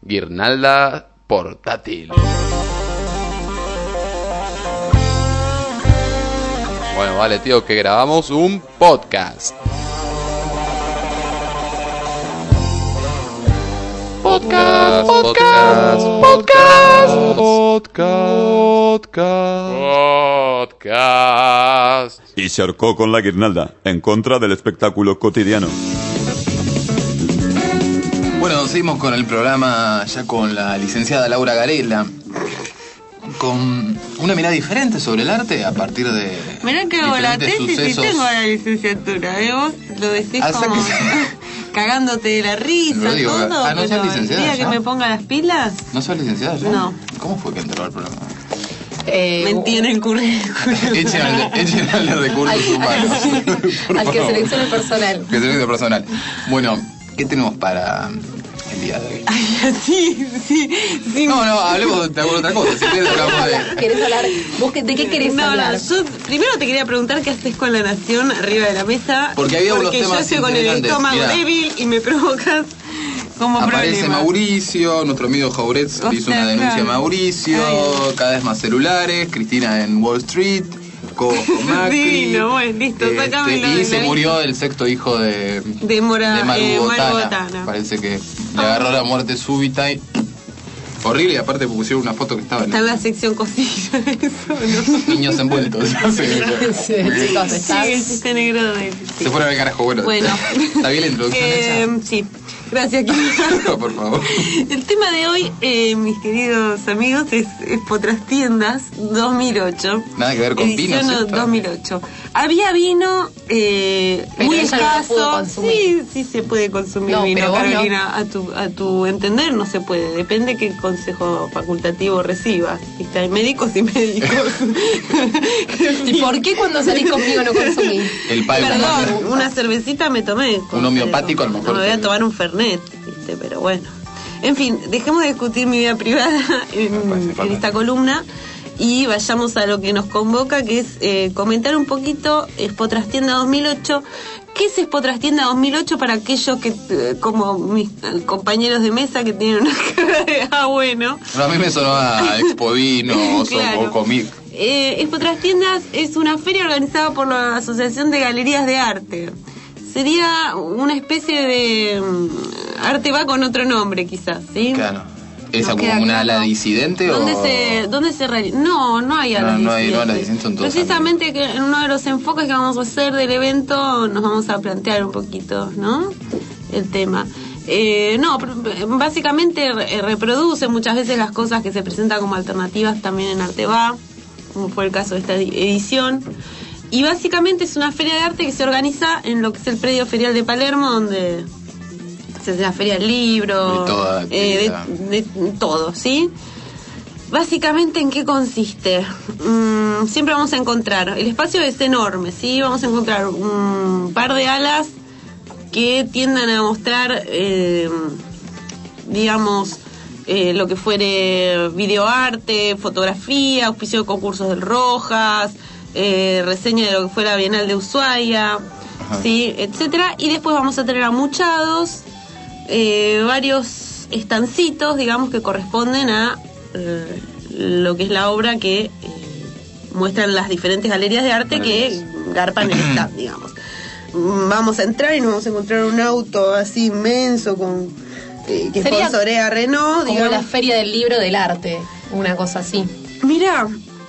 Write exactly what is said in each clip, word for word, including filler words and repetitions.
Guirnalda portátil. Bueno, vale, tío, que grabamos un podcast. Podcast, podcast, podcast, podcast, podcast. Y se ahorcó con la guirnalda, en contra del espectáculo cotidiano. Bueno, seguimos con el programa ya con la licenciada Laura Garela, con una mirada diferente sobre el arte a partir de mirá que hago la tesis sucesos. Y tengo la licenciatura, ¿eh? Vos lo decís Hasta como que... cagándote de la risa, Lo digo, todo, ah, ¿no sos pero el licenciada día ya? que me ponga las pilas, ¿No sos licenciada ya? No. ¿Cómo fue que entró al programa? Eh, mentí en el currículum. Echen al, echen al de recursos Al- humanos. Por al que favor. seleccione el personal. Que seleccione el personal. Bueno, ¿qué tenemos para el día de hoy? Ay, sí, sí, sí. No, no, hablemos de alguna otra cosa. Si quieres hablamos de... ¿Querés hablar? ¿Vos qué- de qué querés no, hablar? No, yo primero te quería preguntar qué haces con La Nación arriba de la mesa. Porque había unos porque temas yo estoy con el interesantes. estómago Mirá. débil y me provocas como Aparece problema. Mauricio, nuestro amigo Jauretz O hizo sea, una denuncia claro. a Mauricio, Ay. cada vez más celulares, Cristina en Wall Street, Coco con Macri. Divino, bueno, listo, este, sacámelo y de se la murió el sexto hijo de, De Mora, de Maru eh, Botana. Maru Botana. Parece que le agarró la muerte súbita y... Horrible, y aparte pusieron una foto que estaba en Está en la sección cosilla, eso, ¿no? niños envueltos. Sí, chicos, estás... Sí, el chiste negro de... Se fueron al carajo, bueno. Bueno. ¿Está bien la introducción Eh, sí, gracias, esa? Por favor. El tema de hoy, eh, mis queridos amigos, es, es Potrastiendas dos mil ocho. Nada que ver con edición pinos, ¿eh? dos mil ocho. Había vino eh, Pero muy ella no lo pudo escaso. consumir. Sí, sí se puede consumir No, vino, pero vos Carolina. A tu a tu entender no se puede. Depende qué consejo facultativo recibas. ¿Viste? Hay médicos y médicos. ¿Y por qué cuando salís conmigo no consumís? El palmo. Perdón, una cervecita me tomé. Un homeopático a lo mejor No me voy a te- tomar un Fernet, ¿viste? Pero bueno. En fin, dejemos de discutir mi vida privada en, Me parece en fatal. esta columna y vayamos a lo que nos convoca, que es eh, comentar un poquito Expotrastienda dos mil ocho. ¿Qué es Expotrastienda dos mil ocho para aquellos que, eh, como mis eh, compañeros de mesa, que tienen una cara de, ah, bueno? No, a mí me sonó a Expovino o, Claro. o Comic. Eh, Expotrastiendas es una feria organizada por la Asociación de Galerías de Arte. Sería una especie de mm, arte va con otro nombre, quizás, ¿sí? Claro. ¿Es Nos como queda una claro. ala disidente ¿Dónde o...? se, dónde se reali- No, no hay alas No, no hay- no hay alas disidentes. disidentes, son todos Precisamente que en uno de los enfoques que vamos a hacer del evento nos vamos a plantear un poquito, ¿no? El tema. Eh, no, pr- básicamente re- reproduce muchas veces las cosas que se presentan como alternativas también en Arteba, como fue el caso de esta edi- edición. Y básicamente es una feria de arte que se organiza en lo que es el predio ferial de Palermo, donde se hace la feria del libro, Y toda eh, actividad. de, de todo, ¿sí? Básicamente, ¿en qué consiste? Mm, siempre vamos a encontrar, el espacio es enorme, ¿sí? Vamos a encontrar un par de alas que tiendan a mostrar, eh, digamos, eh, lo que fuere videoarte, fotografía, auspicio de concursos del Rojas, eh, reseña de lo que fuera Bienal de Ushuaia, ¿sí? Etcétera. Y después vamos a tener amuchados, eh, varios estancitos, digamos, que corresponden a eh, lo que es la obra que eh, muestran las diferentes galerías de arte que garpan el stand, digamos. Mm, Vamos a entrar y nos vamos a encontrar un auto así inmenso con eh, que Sería sponsorea Renault, Como digamos. la feria del libro del arte, una cosa así. Mira,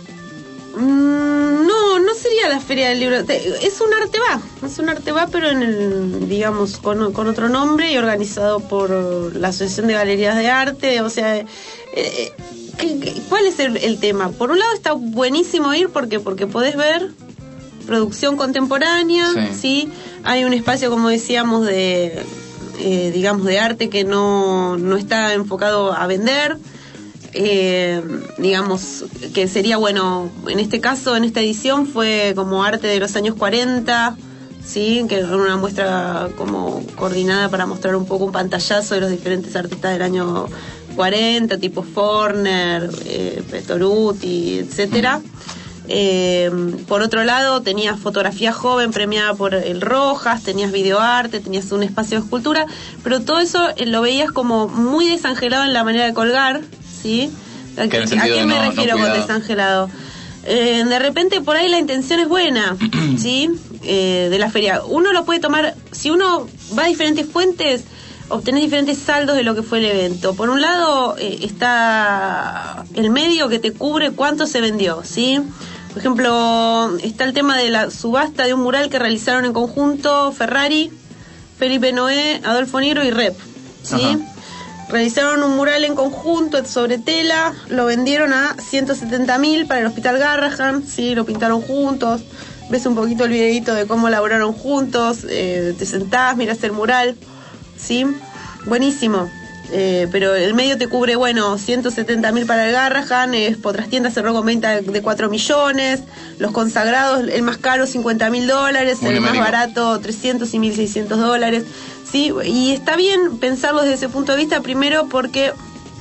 mm, no, no sería la feria del libro. Te- Es un arte va, es un arte va, pero en el, digamos, con, con otro nombre y organizado por la Asociación de Galerías de Arte. O sea, eh, eh, ¿qué- qué- ¿cuál es el, el tema? Por un lado está buenísimo ir porque porque podés ver producción contemporánea, Sí. ¿sí? Hay un espacio, como decíamos, de, eh, digamos, de arte que no, no está enfocado a vender. Eh, digamos que sería bueno, en este caso, en esta edición fue como arte de los años cuarenta, sí, que era una muestra como coordinada para mostrar un poco un pantallazo de los diferentes artistas del año cuarenta, tipo Forner, eh, Petoruti, etcétera. Eh, por otro lado, tenías fotografía joven premiada por el Rojas, tenías videoarte, tenías un espacio de escultura, pero todo eso eh, lo veías como muy desangelado en la manera de colgar, ¿sí? ¿A, Que en el ¿a sentido qué de me no- no refiero con cuidado. desangelado? Eh, de repente por ahí la intención es buena, ¿sí? Eh, de la feria. Uno lo puede tomar, si uno va a diferentes fuentes, obtenés diferentes saldos de lo que fue el evento. Por un lado eh, está el medio que te cubre cuánto se vendió, ¿sí? Por ejemplo, está el tema de la subasta de un mural que realizaron en conjunto Ferrari, Felipe Noé, Adolfo Niro y Rep, ¿sí? Ajá. Realizaron un mural en conjunto sobre tela, lo vendieron a ciento setenta mil para el Hospital Garrahan, ¿sí? Lo pintaron juntos, ves un poquito el videito de cómo laboraron juntos, eh, te sentás, mirás el mural, ¿sí? Buenísimo. Eh, pero el medio te cubre, bueno, ciento setenta mil para el Garrahan, eh, Potrastienda cerró con venta de cuatro millones, los consagrados, el más caro cincuenta mil dólares, Muy el más numérico. barato trescientos y mil seiscientos dólares, ¿sí? Y está bien pensarlo desde ese punto de vista, primero porque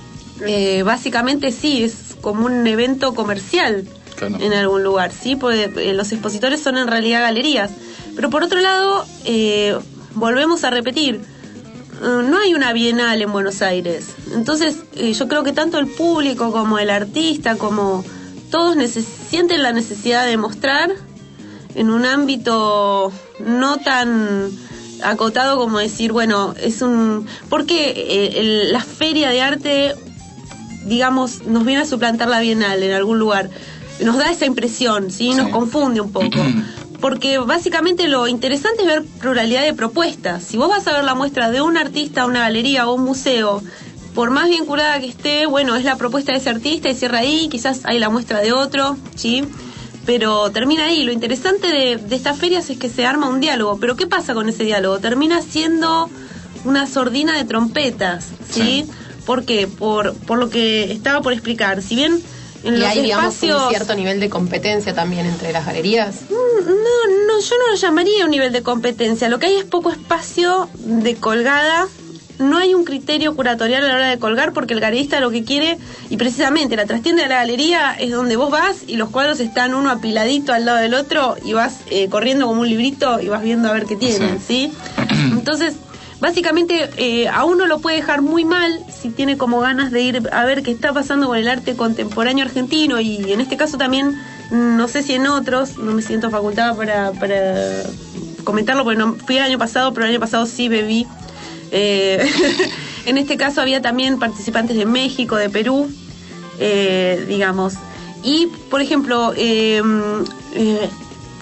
eh, básicamente sí, es como un evento comercial Claro. en algún lugar, ¿sí? Porque eh, los expositores son en realidad galerías. Pero por otro lado, eh, volvemos a repetir, no hay una bienal en Buenos Aires. Entonces, eh, yo creo que tanto el público como el artista, como todos neces- sienten la necesidad de mostrar en un ámbito no tan acotado como decir, bueno, es un... Porque eh, el- la feria de arte, digamos, nos viene a suplantar la bienal en algún lugar. Nos da esa impresión, ¿sí? Nos Sí. confunde un poco. Porque básicamente lo interesante es ver pluralidad de propuestas. Si vos vas a ver la muestra de un artista, una galería o un museo, por más bien curada que esté, bueno, es la propuesta de ese artista y cierra ahí, quizás hay la muestra de otro, ¿sí? Pero termina ahí. Lo interesante de, de estas ferias es que se arma un diálogo. Pero ¿qué pasa con ese diálogo? Termina siendo una sordina de trompetas, ¿sí? Sí. ¿Por qué? Por, por lo que estaba por explicar. Si bien en Y los hay, digamos, espacios... un cierto nivel de competencia también entre las galerías. No, no, yo no lo llamaría un nivel de competencia. Lo que hay es poco espacio de colgada. No hay un criterio curatorial a la hora de colgar porque el galerista lo que quiere, y precisamente la trastienda de la galería es donde vos vas y los cuadros están uno apiladito al lado del otro y vas eh, corriendo como un librito y vas viendo a ver qué tienen, ¿sí? Entonces, básicamente eh, a uno lo puede dejar muy mal si tiene como ganas de ir a ver qué está pasando con el arte contemporáneo argentino, y en este caso también, no sé si en otros, no me siento facultada para, para comentarlo porque no fui el año pasado, pero el año pasado sí bebí. Eh, en este caso había también participantes de México, de Perú, eh, digamos. Y, por ejemplo, eh, eh,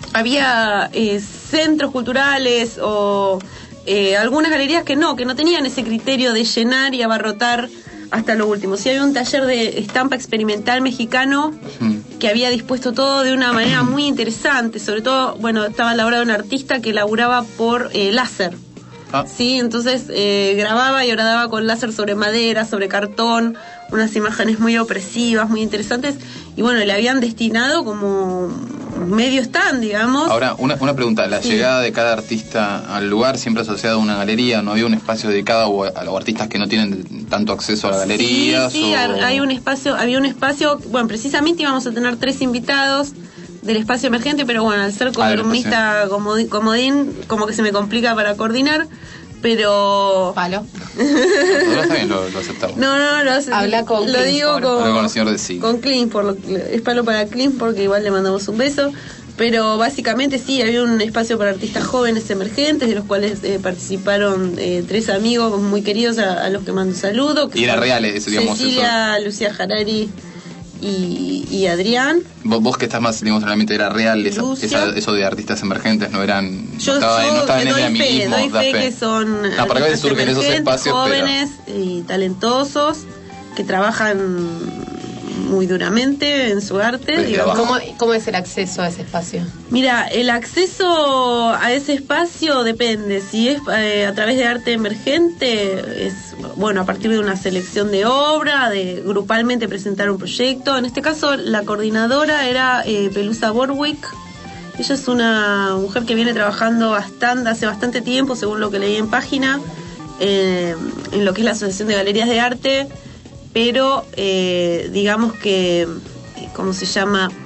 había eh, centros culturales o eh, algunas galerías que no, que no tenían ese criterio de llenar y abarrotar hasta lo último. Sí, había un taller de estampa experimental mexicano que había dispuesto todo de una manera muy interesante. Sobre todo, bueno, estaba elaborado un artista que laburaba por eh, láser. Ah. Sí, entonces eh, grababa y horadaba con láser sobre madera, sobre cartón, unas imágenes muy opresivas, muy interesantes, y bueno, le habían destinado como medio stand, digamos. Ahora, una, una pregunta. La Sí. llegada de cada artista al lugar siempre asociada a una galería. ¿No había un espacio dedicado o a, a los artistas que no tienen tanto acceso a la galería? Sí, sí, o... hay un espacio, había un espacio, bueno, precisamente íbamos a tener tres invitados del espacio emergente, pero bueno, al ser Ah, del columnista comodi- comodín, como que se me complica para coordinar, pero... Palo. Nosotros también lo, lo aceptamos. No, no, lo, Habla con lo digo Clint, con, Habla con el señor de sí. con Clint, por lo, es palo para Clint porque igual le mandamos un beso. Pero básicamente sí, había un espacio para artistas jóvenes emergentes, de los cuales eh, participaron eh, tres amigos muy queridos a, a los que mando saludo. Que Y era son real, eso, digamos, Cecilia, Lucía Harari y, y Adrián. Vos, vos que estás más, digamos, en el ambiente era real, esa, Lucia. esa- eso de artistas emergentes no eran... Yo, no estaba, yo no estaba en el doy fe, amiguismo, doy da fe fe. que son No, porque a veces artistas surgen esos emergentes, espacios, jóvenes y talentosos que trabajan muy duramente en su arte, Desde digamos. abajo. ¿Cómo, ¿Cómo es el acceso a ese espacio? Mira, el acceso a ese espacio depende. Si es eh, a través de arte emergente, es bueno, a partir de una selección de obra, de grupalmente presentar un proyecto. En este caso, la coordinadora era eh, Pelusa Borwick. Ella es una mujer que viene trabajando bastante, hace bastante tiempo, según lo que leí en página, eh, en lo que es la Asociación de Galerías de Arte, pero eh, digamos que, ¿cómo se llama?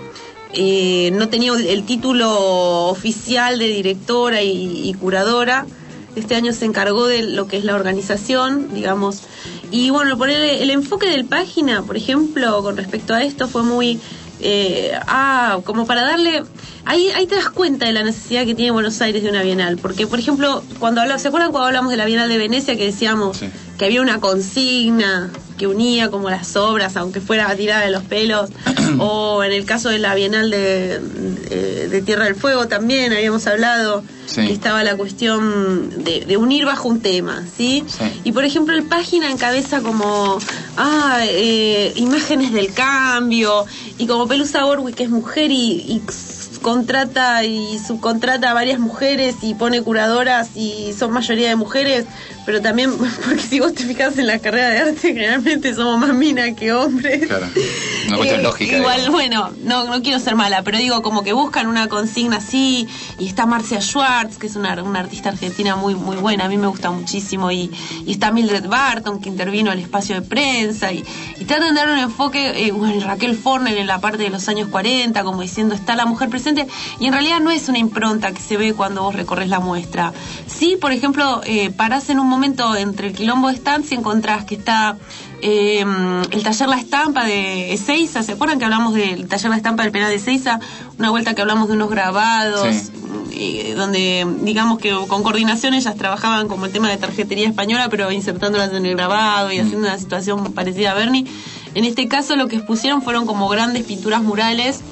eh, no tenía el título oficial de directora y, y curadora. Este año se encargó de lo que es la organización, digamos. Y bueno, por el, el enfoque del página, por ejemplo, con respecto a esto, fue muy... Eh, ah, como para darle... Ahí, ahí te das cuenta de la necesidad que tiene Buenos Aires de una Bienal. Porque, por ejemplo, cuando hablamos, ¿se acuerdan cuando hablamos de la Bienal de Venecia que decíamos sí. que había una consigna que unía como las obras, aunque fuera tirada de los pelos? O en el caso de la Bienal de, de, de Tierra del Fuego también habíamos hablado sí. que estaba la cuestión de, de unir bajo un tema, ¿sí? sí. Y, por ejemplo, el página encabeza como ah, eh, imágenes del cambio, y como Pelusa Borwick, que es mujer y... y contrata y subcontrata a varias mujeres y pone curadoras y son mayoría de mujeres, pero también, porque si vos te fijas en la carrera de arte, generalmente somos más minas que hombres. Claro, una cuestión eh, lógica. Igual, digamos. bueno, no, no quiero ser mala, pero digo, como que buscan una consigna así, y está Marcia Schwartz, que es una, una artista argentina muy muy buena, a mí me gusta muchísimo, y, y está Mildred Barton, que intervino al espacio de prensa, y, y tratan de dar un enfoque, eh, bueno, Raquel Forner en la parte de los años cuarenta, como diciendo, está la mujer presente, y en realidad no es una impronta que se ve cuando vos recorres la muestra. Sí, por ejemplo, eh, parás en un momento entre el quilombo de stands y encontrás que está eh, el taller La Estampa de Ezeiza. ¿Se acuerdan que hablamos del taller La Estampa del penal de Ezeiza? Una vuelta que hablamos de unos grabados, sí. eh, donde digamos que con coordinación ellas trabajaban como el tema de tarjetería española, pero insertándolas en el grabado y mm. haciendo una situación parecida a Bernie. En este caso lo que expusieron fueron como grandes pinturas murales.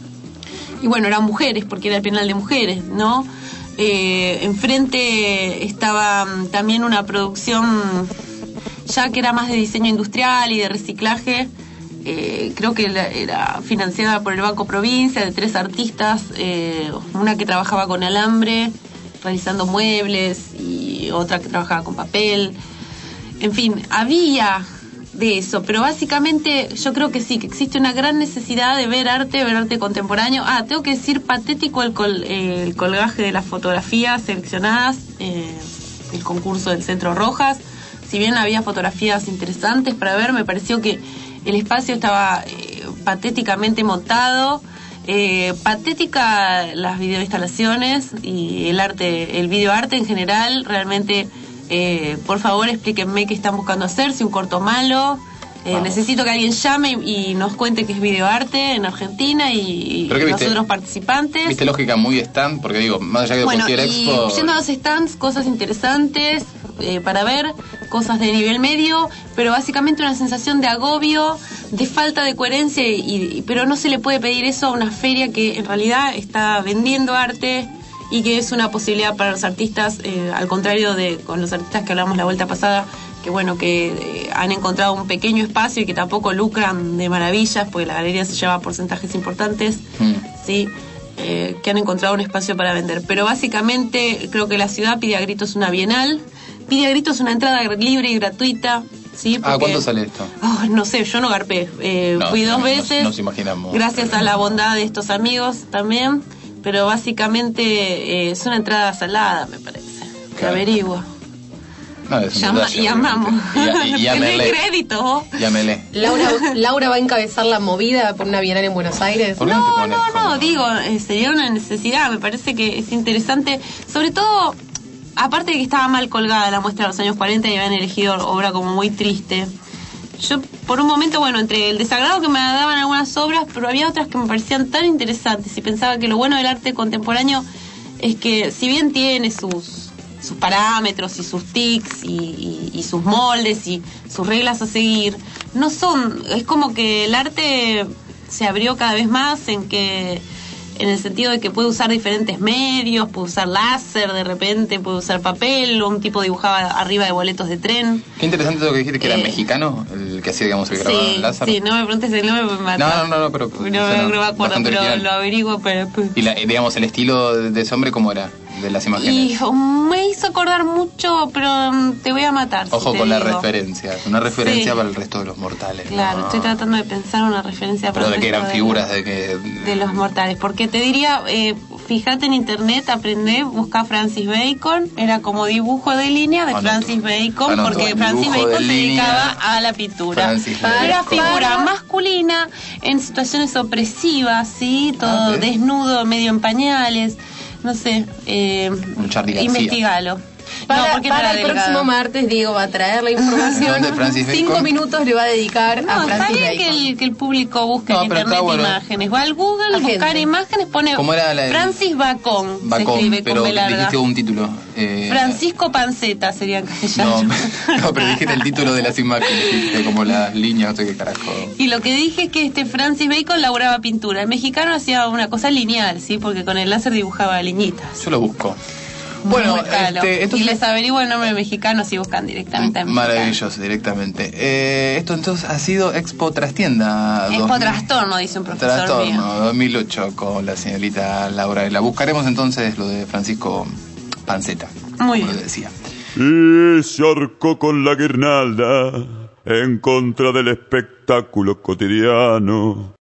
Y bueno, eran mujeres, porque era el penal de mujeres, ¿no? Eh, enfrente estaba también una producción ya que era más de diseño industrial y de reciclaje. Eh, creo que era, era financiada por el Banco Provincia, de tres artistas, eh, una que trabajaba con alambre, realizando muebles, y otra que trabajaba con papel. En fin, había... de eso, pero básicamente yo creo que sí, que existe una gran necesidad de ver arte, ver arte contemporáneo. Ah, tengo que decir, patético el, col, eh, el colgaje de las fotografías seleccionadas, eh, el concurso del Centro Rojas. Si bien había fotografías interesantes para ver, me pareció que el espacio estaba eh, patéticamente montado, eh, patética las videoinstalaciones y el arte, el videoarte en general, realmente... Eh, por favor, explíquenme qué están buscando hacer, si un corto malo. Eh, necesito que alguien llame y, y nos cuente qué es videoarte en Argentina y, y los otros participantes. ¿Viste lógica muy stand? Porque digo, más allá de bueno, cualquier y expo... yendo a los stands, cosas interesantes eh, para ver, cosas de nivel medio, pero básicamente una sensación de agobio, de falta de coherencia, y, y, pero no se le puede pedir eso a una feria que en realidad está vendiendo arte y que es una posibilidad para los artistas, eh, al contrario de con los artistas que hablamos la vuelta pasada, que bueno, que eh, han encontrado un pequeño espacio y que tampoco lucran de maravillas, porque la galería se lleva porcentajes importantes, mm. sí, eh, que han encontrado un espacio para vender. Pero básicamente creo que la ciudad pide a gritos una bienal, pide a gritos una entrada libre y gratuita. Sí, porque, ah, ¿cuánto sale esto? Oh, no sé, yo no garpé, eh, no, fui dos no, veces, nos, nos imaginamos, gracias a la bondad de estos amigos también. Pero básicamente eh, es una entrada salada, me parece. Que claro. Averigua. No, es Llama, detalle, llamamos. Y, y, ¿Tenés crédito? Llámele. Laura, Laura va a encabezar la movida por una bienal en Buenos Aires. No, no, no, no, digo, eh, sería una necesidad. Me parece que es interesante. Sobre todo, aparte de que estaba mal colgada la muestra de los años cuarenta y habían elegido obra como muy triste. Yo, por un momento, bueno, entre el desagrado que me daban algunas obras, pero había otras que me parecían tan interesantes, y pensaba que lo bueno del arte contemporáneo es que, si bien tiene sus sus parámetros y sus tics y, y, y sus moldes y sus reglas a seguir, no son, es como que el arte se abrió cada vez más en que en el sentido de que puede usar diferentes medios, puede usar láser de repente, puede usar papel, o un tipo dibujaba arriba de boletos de tren. Qué interesante lo que dijiste, que era eh, mexicano, el que hacía, digamos, el grabado sí, en láser. Sí, no me preguntes el nombre, me mata. No, no, no, no, pero... No, no, no me acuerdo, pero original. Lo averiguo, pero... Y, la, digamos, el estilo de ese hombre, ¿cómo era? De las imágenes. Y me hizo acordar mucho, pero te voy a matar. Ojo si con la referencia, una referencia sí. para el resto de los mortales. Claro, ¿no? estoy tratando de pensar una referencia pero para de que eran de figuras los, de que... De los mortales, porque te diría, eh, fíjate en internet, aprendé, busca Francis Bacon, era como dibujo de línea de Anoto. Francis Bacon, Anoto. porque Francis Dibujo Bacon de se línea. dedicaba a la pintura. Francis Era Bacon. figura masculina en situaciones opresivas, ¿sí? Todo Ah, ok. desnudo, medio en pañales, no sé, eh, Un Charly García. investigalo. Para, no, porque no para era el próximo delgado. martes, Diego va a traer la información. ¿De Francis Bacon? Cinco minutos le va a dedicar No, a está Francis bien Bacon. que el, que el público busque No, en pero internet está bueno. imágenes. Va al Google, Agente. buscar imágenes, pone ¿Cómo era la- Francis Bacon, se Bacon, escribe pero con B larga. dijiste un título. Eh, Francisco Panceta sería en castellano. No, no, pero dijiste el título de las imágenes, dijiste como las líneas, no sé qué carajo. Y lo que dije es que este Francis Bacon laburaba pintura. El mexicano hacía una cosa lineal, ¿sí? Porque con el láser dibujaba liñitas. Yo lo busco. Bueno, Búscalo. este, esto y es- les averiguo el nombre mexicano si buscan directamente a mexicano. Maravilloso, directamente. Eh, esto entonces ha sido Expo Trastienda. Expo dos mil Trastorno, dice un profesor Trastorno mío. dos mil ocho con la señorita Laura. La buscaremos entonces lo de Francisco Panceta. Muy como bien. decía. Y se ahorcó con la guirnalda en contra del espectáculo cotidiano.